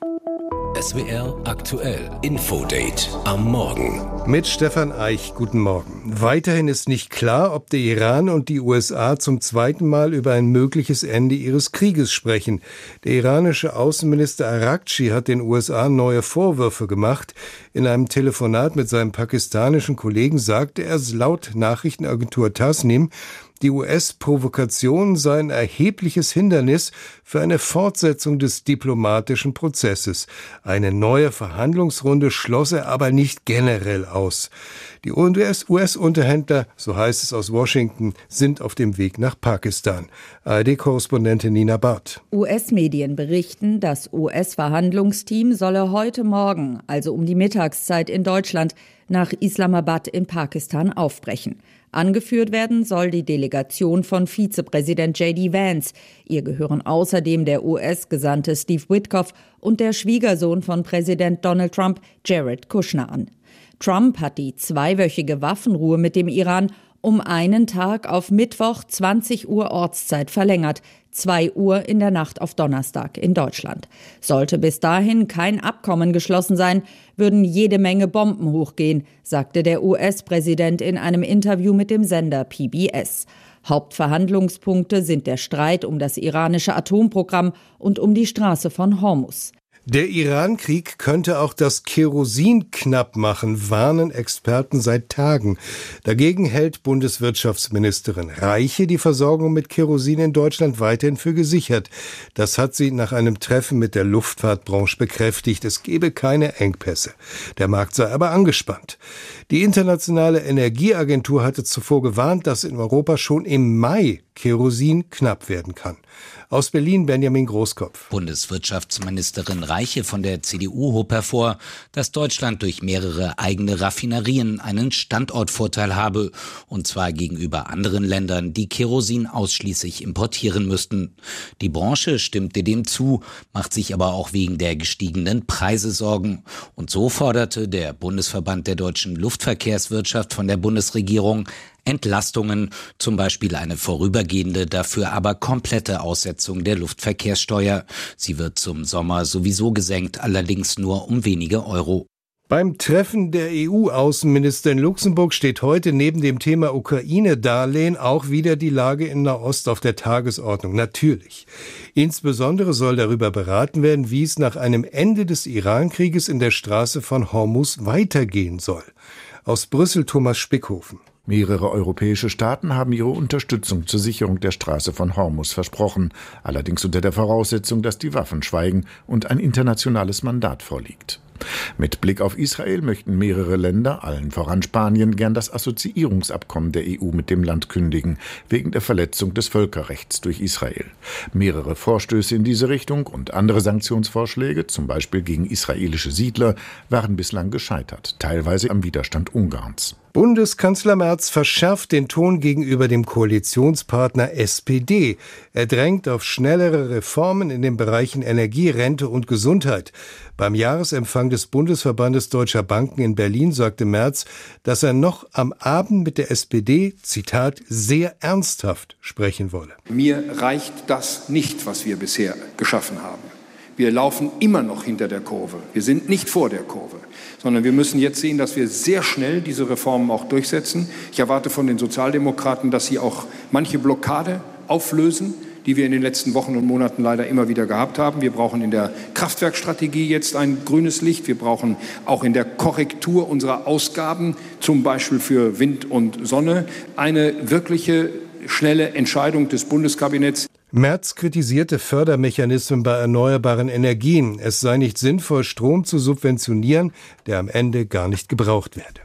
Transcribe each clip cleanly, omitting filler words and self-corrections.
SWR aktuell Infodate am Morgen. Mit Stefan Eich, guten Morgen. Weiterhin ist nicht klar, ob der Iran und die USA zum zweiten Mal über ein mögliches Ende ihres Krieges sprechen. Der iranische Außenminister Araghchi hat den USA neue Vorwürfe gemacht. In einem Telefonat mit seinem pakistanischen Kollegen sagte er laut Nachrichtenagentur Tasnim, die US-Provokationen seien ein erhebliches Hindernis für eine Fortsetzung des diplomatischen Prozesses. Eine neue Verhandlungsrunde schloss er aber nicht generell aus. Die US-Unterhändler, so heißt es aus Washington, sind auf dem Weg nach Pakistan. ARD-Korrespondentin Nina Barth. US-Medien berichten, das US-Verhandlungsteam solle heute Morgen, also um die Mittagszeit in Deutschland, nach Islamabad in Pakistan aufbrechen. Angeführt werden soll die Delegation von Vizepräsident J.D. Vance. Ihr gehören außerdem der US-Gesandte Steve Witkoff und der Schwiegersohn von Präsident Donald Trump, Jared Kushner, an. Trump hat die zweiwöchige Waffenruhe mit dem Iran um einen Tag auf Mittwoch 20 Uhr Ortszeit verlängert, 2 Uhr in der Nacht auf Donnerstag in Deutschland. Sollte bis dahin kein Abkommen geschlossen sein, würden jede Menge Bomben hochgehen, sagte der US-Präsident in einem Interview mit dem Sender PBS. Hauptverhandlungspunkte sind der Streit um das iranische Atomprogramm und um die Straße von Hormuz. Der Iran-Krieg könnte auch das Kerosin knapp machen, warnen Experten seit Tagen. Dagegen hält Bundeswirtschaftsministerin Reiche die Versorgung mit Kerosin in Deutschland weiterhin für gesichert. Das hat sie nach einem Treffen mit der Luftfahrtbranche bekräftigt. Es gebe keine Engpässe. Der Markt sei aber angespannt. Die Internationale Energieagentur hatte zuvor gewarnt, dass in Europa schon im Mai Kerosin knapp werden kann. Aus Berlin Benjamin Großkopf. Bundeswirtschaftsministerin Reiche von der CDU hob hervor, dass Deutschland durch mehrere eigene Raffinerien einen Standortvorteil habe, und zwar gegenüber anderen Ländern, die Kerosin ausschließlich importieren müssten. Die Branche stimmte dem zu, macht sich aber auch wegen der gestiegenen Preise Sorgen. Und so forderte der Bundesverband der deutschen Luftverkehrswirtschaft von der Bundesregierung Entlastungen, zum Beispiel eine vorübergehende, dafür aber komplette Aussetzung der Luftverkehrssteuer. Sie wird zum Sommer sowieso gesenkt, allerdings nur um wenige Euro. Beim Treffen der EU-Außenminister in Luxemburg steht heute neben dem Thema Ukraine-Darlehen auch wieder die Lage in Nahost auf der Tagesordnung. Natürlich. Insbesondere soll darüber beraten werden, wie es nach einem Ende des Iran-Krieges in der Straße von Hormuz weitergehen soll. Aus Brüssel Thomas Spickhofen. Mehrere europäische Staaten haben ihre Unterstützung zur Sicherung der Straße von Hormuz versprochen, allerdings unter der Voraussetzung, dass die Waffen schweigen und ein internationales Mandat vorliegt. Mit Blick auf Israel möchten mehrere Länder, allen voran Spanien, gern das Assoziierungsabkommen der EU mit dem Land kündigen, wegen der Verletzung des Völkerrechts durch Israel. Mehrere Vorstöße in diese Richtung und andere Sanktionsvorschläge, zum Beispiel gegen israelische Siedler, waren bislang gescheitert, teilweise am Widerstand Ungarns. Bundeskanzler Merz verschärft den Ton gegenüber dem Koalitionspartner SPD. Er drängt auf schnellere Reformen in den Bereichen Energie, Rente und Gesundheit. Beim Jahresempfang des Bundesverbandes Deutscher Banken in Berlin sagte Merz, dass er noch am Abend mit der SPD, Zitat, sehr ernsthaft sprechen wolle. Mir reicht das nicht, was wir bisher geschaffen haben. Wir laufen immer noch hinter der Kurve. Wir sind nicht vor der Kurve, sondern wir müssen jetzt sehen, dass wir sehr schnell diese Reformen auch durchsetzen. Ich erwarte von den Sozialdemokraten, dass sie auch manche Blockade auflösen, die wir in den letzten Wochen und Monaten leider immer wieder gehabt haben. Wir brauchen in der Kraftwerkstrategie jetzt ein grünes Licht. Wir brauchen auch in der Korrektur unserer Ausgaben, zum Beispiel für Wind und Sonne, eine wirkliche schnelle Entscheidung des Bundeskabinetts. Merz kritisierte Fördermechanismen bei erneuerbaren Energien. Es sei nicht sinnvoll, Strom zu subventionieren, der am Ende gar nicht gebraucht werde.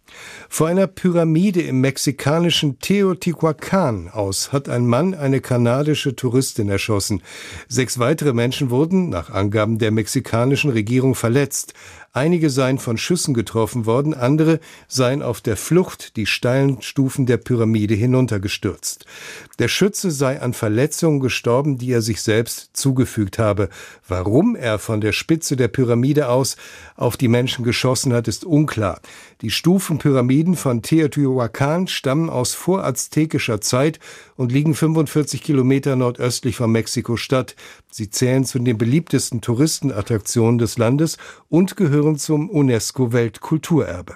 Vor einer Pyramide im mexikanischen Teotihuacan aus hat ein Mann eine kanadische Touristin erschossen. 6 weitere Menschen wurden, nach Angaben der mexikanischen Regierung, verletzt. Einige seien von Schüssen getroffen worden, andere seien auf der Flucht die steilen Stufen der Pyramide hinuntergestürzt. Der Schütze sei an Verletzungen gestorben, die er sich selbst zugefügt habe. Warum er von der Spitze der Pyramide aus auf die Menschen geschossen hat, ist unklar. Die Stufenpyramiden von Teotihuacan stammen aus voraztekischer Zeit und liegen 45 Kilometer nordöstlich von Mexiko-Stadt. Sie zählen zu den beliebtesten Touristenattraktionen des Landes und gehören zum UNESCO-Weltkulturerbe.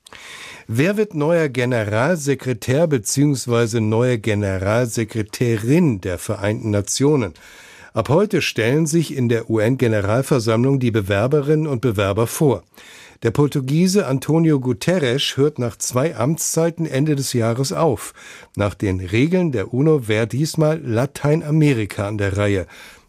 Wer wird neuer Generalsekretär bzw. neue Generalsekretärin der Vereinten Nationen? Ab heute stellen sich in der UN-Generalversammlung die Bewerberinnen und Bewerber vor. Der Portugiese Antonio Guterres hört nach 2 Amtszeiten Ende des Jahres auf. Nach den Regeln der UNO wäre diesmal Lateinamerika an der Reihe.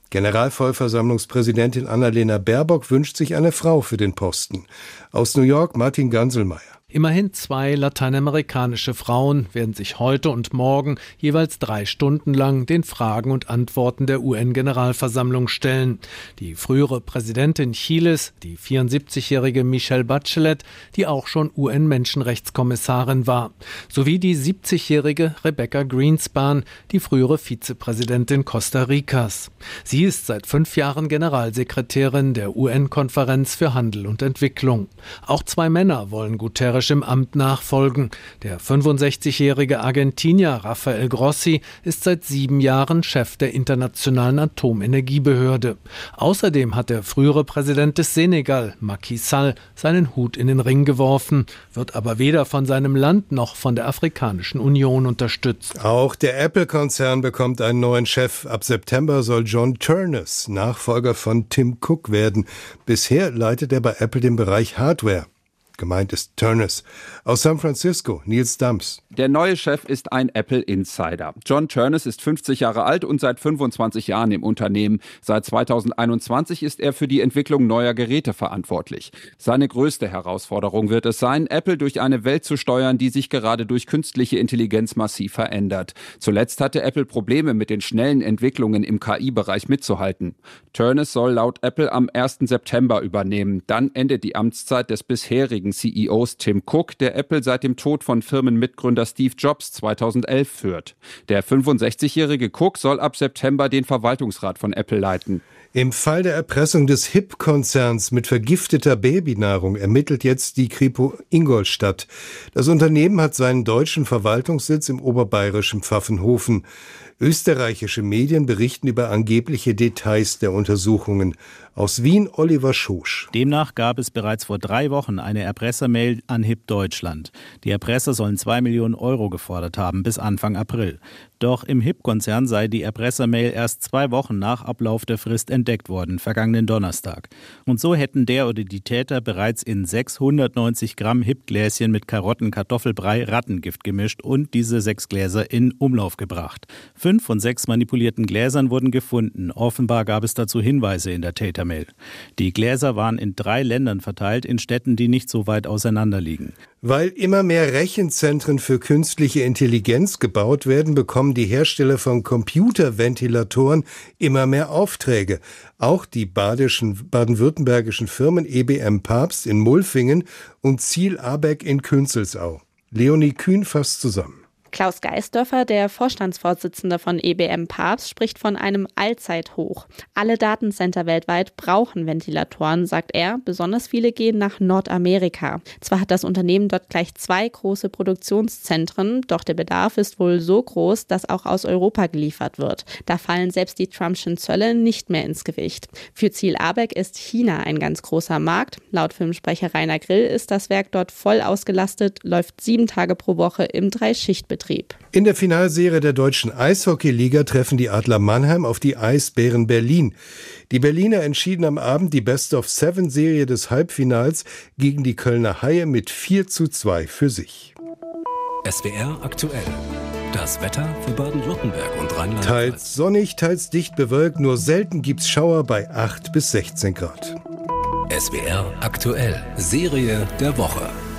Generalvollversammlungspräsidentin Annalena Baerbock wünscht sich eine Frau für den Posten. Aus New York Martin Ganselmeier. Immerhin 2 lateinamerikanische Frauen werden sich heute und morgen jeweils 3 Stunden lang den Fragen und Antworten der UN-Generalversammlung stellen. Die frühere Präsidentin Chiles, die 74-jährige Michelle Bachelet, die auch schon UN-Menschenrechtskommissarin war, sowie die 70-jährige Rebecca Greenspan, die frühere Vizepräsidentin Costa Ricas. Sie ist seit 5 Jahren Generalsekretärin der UN-Konferenz für Handel und Entwicklung. Auch 2 Männer wollen Guterres im Amt nachfolgen. Der 65-jährige Argentinier Rafael Grossi ist seit 7 Jahren Chef der Internationalen Atomenergiebehörde. Außerdem hat der frühere Präsident des Senegal, Macky Sall, seinen Hut in den Ring geworfen, wird aber weder von seinem Land noch von der Afrikanischen Union unterstützt. Auch der Apple-Konzern bekommt einen neuen Chef. Ab September soll John Ternus Nachfolger von Tim Cook werden. Bisher leitet er bei Apple den Bereich Hardware. Gemeint ist Ternus. Aus San Francisco, Nils Dams. Der neue Chef ist ein Apple-Insider. John Ternus ist 50 Jahre alt und seit 25 Jahren im Unternehmen. Seit 2021 ist er für die Entwicklung neuer Geräte verantwortlich. Seine größte Herausforderung wird es sein, Apple durch eine Welt zu steuern, die sich gerade durch künstliche Intelligenz massiv verändert. Zuletzt hatte Apple Probleme mit den schnellen Entwicklungen im KI-Bereich mitzuhalten. Ternus soll laut Apple am 1. September übernehmen. Dann endet die Amtszeit des bisherigen CEOs Tim Cook, der Apple seit dem Tod von Firmenmitgründer Steve Jobs 2011 führt. Der 65-jährige Cook soll ab September den Verwaltungsrat von Apple leiten. Im Fall der Erpressung des HIP-Konzerns mit vergifteter Babynahrung ermittelt jetzt die Kripo Ingolstadt. Das Unternehmen hat seinen deutschen Verwaltungssitz im oberbayerischen Pfaffenhofen. Österreichische Medien berichten über angebliche Details der Untersuchungen. Aus Wien Oliver Schosch. Demnach gab es bereits vor 3 Wochen eine Erpressermail an HIP Deutschland. Die Erpresser sollen 2 Millionen Euro gefordert haben bis Anfang April. Doch im HIP-Konzern sei die Erpressermail erst 2 Wochen nach Ablauf der Frist entdeckt worden, vergangenen Donnerstag. Und so hätten der oder die Täter bereits in 690 Gramm HIP-Gläschen mit Karotten-Kartoffelbrei Rattengift gemischt und diese 6 Gläser in Umlauf gebracht. 5 von 6 manipulierten Gläsern wurden gefunden. Offenbar gab es dazu Hinweise in der Tätermail. Die Gläser waren in 3 Ländern verteilt, in Städten, die nicht so weit auseinander liegen. Weil immer mehr Rechenzentren für künstliche Intelligenz gebaut werden, bekommen die Hersteller von Computerventilatoren immer mehr Aufträge. Auch die baden-württembergischen Firmen EBM Papst in Mulfingen und Ziel Abeck in Künzelsau. Leonie Kühn fasst zusammen. Klaus Geisdörfer, der Vorstandsvorsitzende von EBM Papst, spricht von einem Allzeithoch. Alle Datencenter weltweit brauchen Ventilatoren, sagt er. Besonders viele gehen nach Nordamerika. Zwar hat das Unternehmen dort gleich 2 große Produktionszentren, doch der Bedarf ist wohl so groß, dass auch aus Europa geliefert wird. Da fallen selbst die Trumpschen Zölle nicht mehr ins Gewicht. Für Ziel Abeck ist China ein ganz großer Markt. Laut Filmsprecher Rainer Grill ist das Werk dort voll ausgelastet, läuft 7 Tage pro Woche im 3-Schicht-Betrieb. In der Finalserie der deutschen Eishockeyliga treffen die Adler Mannheim auf die Eisbären Berlin. Die Berliner entschieden am Abend die Best-of-7-Serie des Halbfinals gegen die Kölner Haie mit 4:2 für sich. SWR aktuell. Das Wetter für Baden-Württemberg und Rheinland-Pfalz. Teils sonnig, teils dicht bewölkt, nur selten gibt's Schauer bei 8 bis 16 Grad. SWR aktuell. Serie der Woche.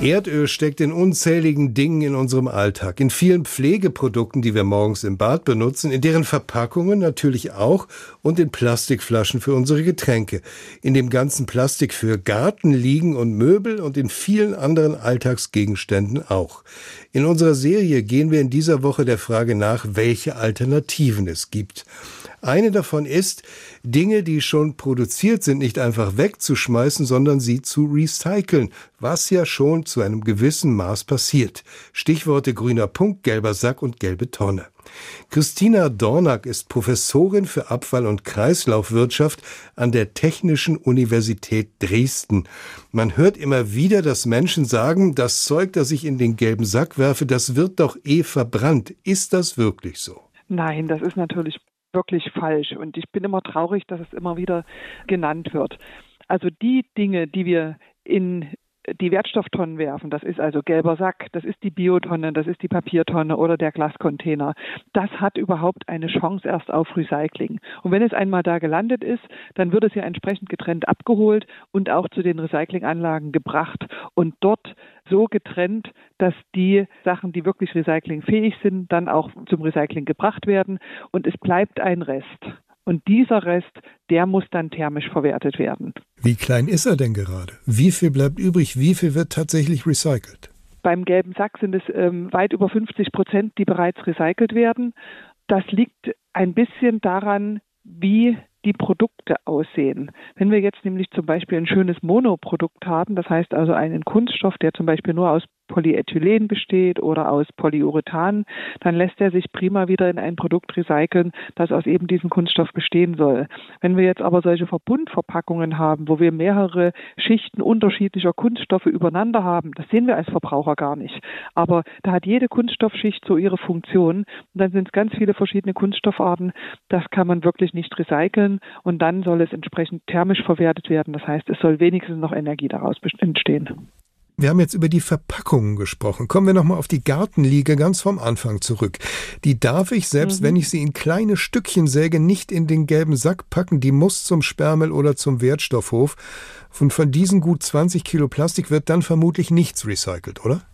Erdöl steckt in unzähligen Dingen in unserem Alltag, in vielen Pflegeprodukten, die wir morgens im Bad benutzen, in deren Verpackungen natürlich auch und in Plastikflaschen für unsere Getränke, in dem ganzen Plastik für Garten, Liegen und Möbel und in vielen anderen Alltagsgegenständen auch. In unserer Serie gehen wir in dieser Woche der Frage nach, welche Alternativen es gibt. Eine davon ist, Dinge, die schon produziert sind, nicht einfach wegzuschmeißen, sondern sie zu recyceln, was ja schon zu einem gewissen Maß passiert. Stichworte grüner Punkt, gelber Sack und gelbe Tonne. Christina Dornak ist Professorin für Abfall- und Kreislaufwirtschaft an der Technischen Universität Dresden. Man hört immer wieder, dass Menschen sagen, das Zeug, das ich in den gelben Sack werfe, das wird doch verbrannt. Ist das wirklich so? Nein, das ist natürlich wirklich falsch. Und ich bin immer traurig, dass es immer wieder genannt wird. Also die Dinge, die wir in die Wertstofftonnen werfen, das ist also gelber Sack, das ist die Biotonne, das ist die Papiertonne oder der Glascontainer. Das hat überhaupt eine Chance erst auf Recycling. Und wenn es einmal da gelandet ist, dann wird es ja entsprechend getrennt abgeholt und auch zu den Recyclinganlagen gebracht und dort so getrennt, dass die Sachen, die wirklich recyclingfähig sind, dann auch zum Recycling gebracht werden und es bleibt ein Rest. Und dieser Rest, der muss dann thermisch verwertet werden. Wie klein ist er denn gerade? Wie viel bleibt übrig? Wie viel wird tatsächlich recycelt? Beim gelben Sack sind es weit über 50%, die bereits recycelt werden. Das liegt ein bisschen daran, wie die Produkte aussehen. Wenn wir jetzt nämlich zum Beispiel ein schönes Monoprodukt haben, das heißt also einen Kunststoff, der zum Beispiel nur aus Polyethylen besteht oder aus Polyurethan, dann lässt er sich prima wieder in ein Produkt recyceln, das aus eben diesem Kunststoff bestehen soll. Wenn wir jetzt aber solche Verbundverpackungen haben, wo wir mehrere Schichten unterschiedlicher Kunststoffe übereinander haben, das sehen wir als Verbraucher gar nicht. Aber da hat jede Kunststoffschicht so ihre Funktion und dann sind es ganz viele verschiedene Kunststoffarten, das kann man wirklich nicht recyceln und dann soll es entsprechend thermisch verwertet werden. Das heißt, es soll wenigstens noch Energie daraus entstehen. Wir haben jetzt über die Verpackungen gesprochen. Kommen wir nochmal auf die Gartenliege ganz vom Anfang zurück. Die darf ich, selbst wenn ich sie in kleine Stückchen säge, nicht in den gelben Sack packen. Die muss zum Sperrmüll oder zum Wertstoffhof. Und von diesen gut 20 Kilo Plastik wird dann vermutlich nichts recycelt, oder?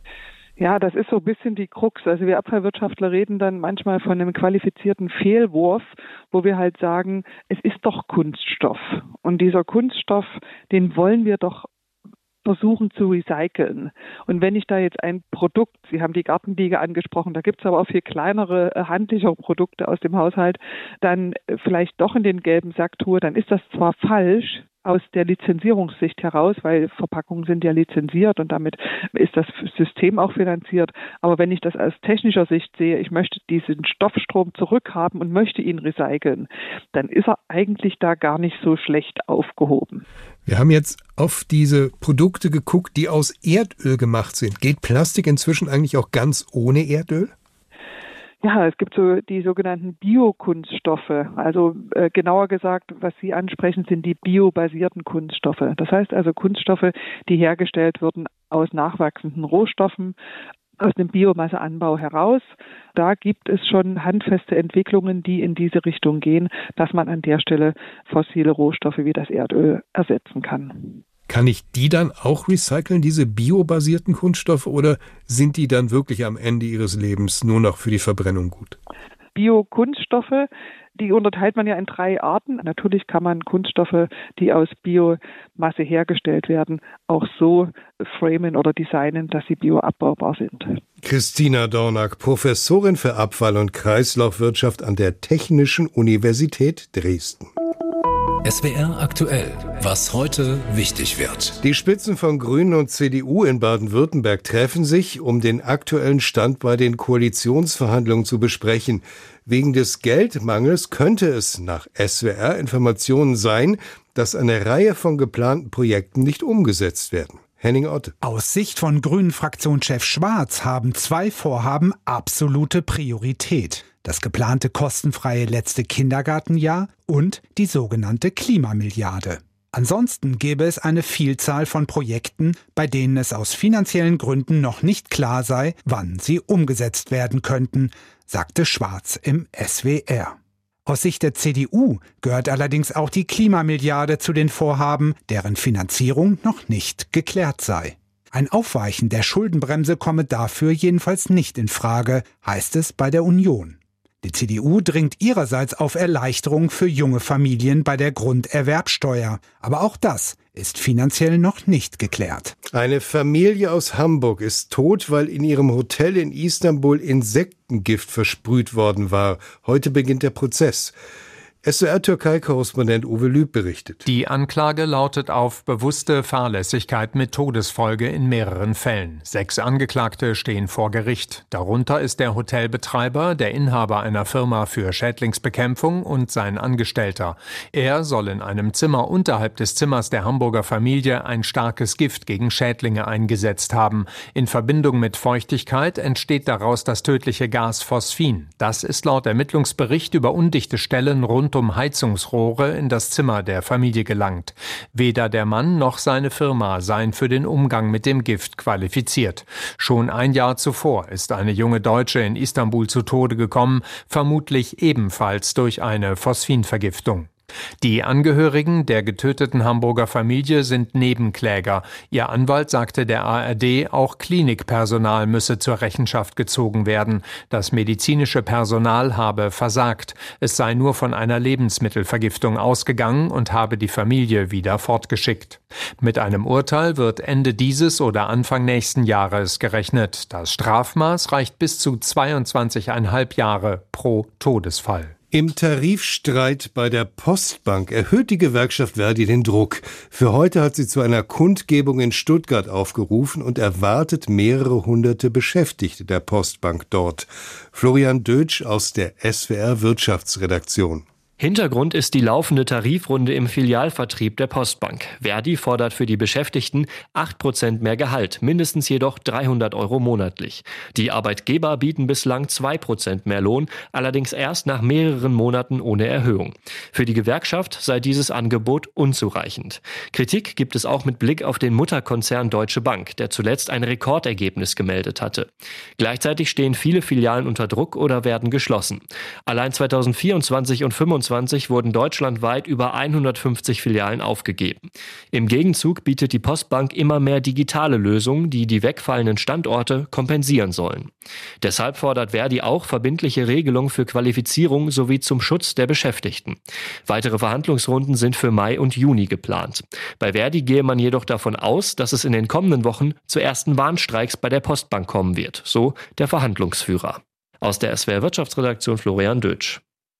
Ja, das ist so ein bisschen die Krux. Also wir Abfallwirtschaftler reden dann manchmal von einem qualifizierten Fehlwurf, wo wir halt sagen, es ist doch Kunststoff. Und dieser Kunststoff, den wollen wir doch versuchen zu recyceln. Und wenn ich da jetzt ein Produkt, Sie haben die Gartenliege angesprochen, da gibt es aber auch viel kleinere, handlichere Produkte aus dem Haushalt, dann vielleicht doch in den gelben Sack tue, dann ist das zwar falsch aus der Lizenzierungssicht heraus, weil Verpackungen sind ja lizenziert und damit ist das System auch finanziert. Aber wenn ich das aus technischer Sicht sehe, ich möchte diesen Stoffstrom zurückhaben und möchte ihn recyceln, dann ist er eigentlich da gar nicht so schlecht aufgehoben. Wir haben jetzt auf diese Produkte geguckt, die aus Erdöl gemacht sind. Geht Plastik inzwischen eigentlich auch ganz ohne Erdöl? Ja, es gibt so die sogenannten Biokunststoffe. Also genauer gesagt, was Sie ansprechen, sind die biobasierten Kunststoffe. Das heißt also Kunststoffe, die hergestellt wurden aus nachwachsenden Rohstoffen, aus dem Biomasseanbau heraus. Da gibt es schon handfeste Entwicklungen, die in diese Richtung gehen, dass man an der Stelle fossile Rohstoffe wie das Erdöl ersetzen kann. Kann ich die dann auch recyceln, diese biobasierten Kunststoffe, oder sind die dann wirklich am Ende ihres Lebens nur noch für die Verbrennung gut? Biokunststoffe, die unterteilt man ja in 3 Arten. Natürlich kann man Kunststoffe, die aus Biomasse hergestellt werden, auch so framen oder designen, dass sie bioabbaubar sind. Christina Dornak, Professorin für Abfall- und Kreislaufwirtschaft an der Technischen Universität Dresden. SWR aktuell. Was heute wichtig wird. Die Spitzen von Grünen und CDU in Baden-Württemberg treffen sich, um den aktuellen Stand bei den Koalitionsverhandlungen zu besprechen. Wegen des Geldmangels könnte es nach SWR-Informationen sein, dass eine Reihe von geplanten Projekten nicht umgesetzt werden. Henning Otte. Aus Sicht von Grünen-Fraktionschef Schwarz haben 2 Vorhaben absolute Priorität. Das geplante kostenfreie letzte Kindergartenjahr und die sogenannte Klimamilliarde. Ansonsten gäbe es eine Vielzahl von Projekten, bei denen es aus finanziellen Gründen noch nicht klar sei, wann sie umgesetzt werden könnten, sagte Schwarz im SWR. Aus Sicht der CDU gehört allerdings auch die Klimamilliarde zu den Vorhaben, deren Finanzierung noch nicht geklärt sei. Ein Aufweichen der Schuldenbremse komme dafür jedenfalls nicht in Frage, heißt es bei der Union. Die CDU dringt ihrerseits auf Erleichterung für junge Familien bei der Grunderwerbsteuer. Aber auch das ist finanziell noch nicht geklärt. Eine Familie aus Hamburg ist tot, weil in ihrem Hotel in Istanbul Insektengift versprüht worden war. Heute beginnt der Prozess. SWR-Türkei-Korrespondent Uwe Lüb berichtet. Die Anklage lautet auf bewusste Fahrlässigkeit mit Todesfolge in mehreren Fällen. 6 Angeklagte stehen vor Gericht. Darunter ist der Hotelbetreiber, der Inhaber einer Firma für Schädlingsbekämpfung und sein Angestellter. Er soll in einem Zimmer unterhalb des Zimmers der Hamburger Familie ein starkes Gift gegen Schädlinge eingesetzt haben. In Verbindung mit Feuchtigkeit entsteht daraus das tödliche Gas Phosphin. Das ist laut Ermittlungsbericht über undichte Stellen rund um Heizungsrohre in das Zimmer der Familie gelangt. Weder der Mann noch seine Firma seien für den Umgang mit dem Gift qualifiziert. Schon ein Jahr zuvor ist eine junge Deutsche in Istanbul zu Tode gekommen, vermutlich ebenfalls durch eine Phosphinvergiftung. Die Angehörigen der getöteten Hamburger Familie sind Nebenkläger. Ihr Anwalt sagte der ARD, auch Klinikpersonal müsse zur Rechenschaft gezogen werden. Das medizinische Personal habe versagt. Es sei nur von einer Lebensmittelvergiftung ausgegangen und habe die Familie wieder fortgeschickt. Mit einem Urteil wird Ende dieses oder Anfang nächsten Jahres gerechnet. Das Strafmaß reicht bis zu 22,5 Jahre pro Todesfall. Im Tarifstreit bei der Postbank erhöht die Gewerkschaft Verdi den Druck. Für heute hat sie zu einer Kundgebung in Stuttgart aufgerufen und erwartet mehrere hunderte Beschäftigte der Postbank dort. Florian Dötsch aus der SWR Wirtschaftsredaktion. Hintergrund ist die laufende Tarifrunde im Filialvertrieb der Postbank. Verdi fordert für die Beschäftigten 8% mehr Gehalt, mindestens jedoch 300 € monatlich. Die Arbeitgeber bieten bislang 2% mehr Lohn, allerdings erst nach mehreren Monaten ohne Erhöhung. Für die Gewerkschaft sei dieses Angebot unzureichend. Kritik gibt es auch mit Blick auf den Mutterkonzern Deutsche Bank, der zuletzt ein Rekordergebnis gemeldet hatte. Gleichzeitig stehen viele Filialen unter Druck oder werden geschlossen. Allein 2024 und 2025 wurden deutschlandweit über 150 Filialen aufgegeben. Im Gegenzug bietet die Postbank immer mehr digitale Lösungen, die die wegfallenden Standorte kompensieren sollen. Deshalb fordert Verdi auch verbindliche Regelungen für Qualifizierung sowie zum Schutz der Beschäftigten. Weitere Verhandlungsrunden sind für Mai und Juni geplant. Bei Verdi gehe man jedoch davon aus, dass es in den kommenden Wochen zu ersten Warnstreiks bei der Postbank kommen wird, so der Verhandlungsführer. Aus der SWR Wirtschaftsredaktion Florian Dötsch.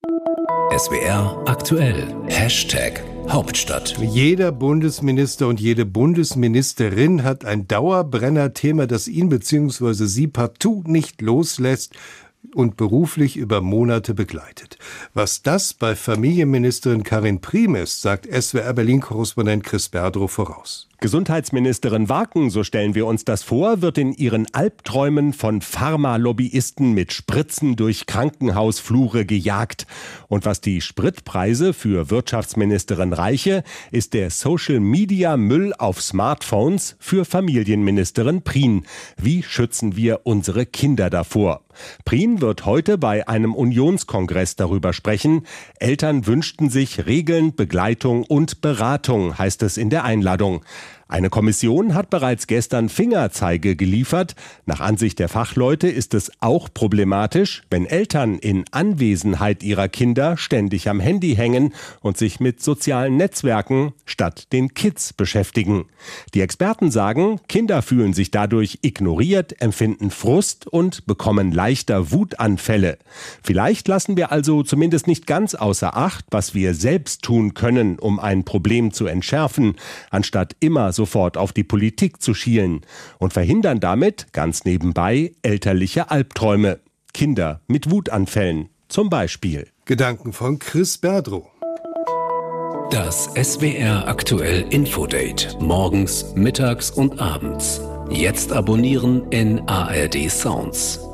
SWR aktuell. #Hauptstadt. Jeder Bundesminister und jede Bundesministerin hat ein Dauerbrenner-Thema, das ihn bzw. sie partout nicht loslässt und beruflich über Monate begleitet. Was das bei Familienministerin Karin Priem ist, sagt SWR Berlin-Korrespondent Chris Berdrow voraus. Gesundheitsministerin Waken, so stellen wir uns das vor, wird in ihren Albträumen von Pharmalobbyisten mit Spritzen durch Krankenhausflure gejagt. Und was die Spritpreise für Wirtschaftsministerin Reiche, ist der Social-Media-Müll auf Smartphones für Familienministerin Prien. Wie schützen wir unsere Kinder davor? Prien wird heute bei einem Unionskongress darüber sprechen. Eltern wünschten sich Regeln, Begleitung und Beratung, heißt es in der Einladung. Eine Kommission hat bereits gestern Fingerzeige geliefert. Nach Ansicht der Fachleute ist es auch problematisch, wenn Eltern in Anwesenheit ihrer Kinder ständig am Handy hängen und sich mit sozialen Netzwerken statt den Kids beschäftigen. Die Experten sagen, Kinder fühlen sich dadurch ignoriert, empfinden Frust und bekommen leichter Wutanfälle. Vielleicht lassen wir also zumindest nicht ganz außer Acht, was wir selbst tun können, um ein Problem zu entschärfen, anstatt immer sofort auf die Politik zu schielen und verhindern damit, ganz nebenbei, elterliche Albträume. Kinder mit Wutanfällen zum Beispiel. Gedanken von Chris Berdrow. Das SWR aktuell Infodate. Morgens, mittags und abends. Jetzt abonnieren in ARD Sounds.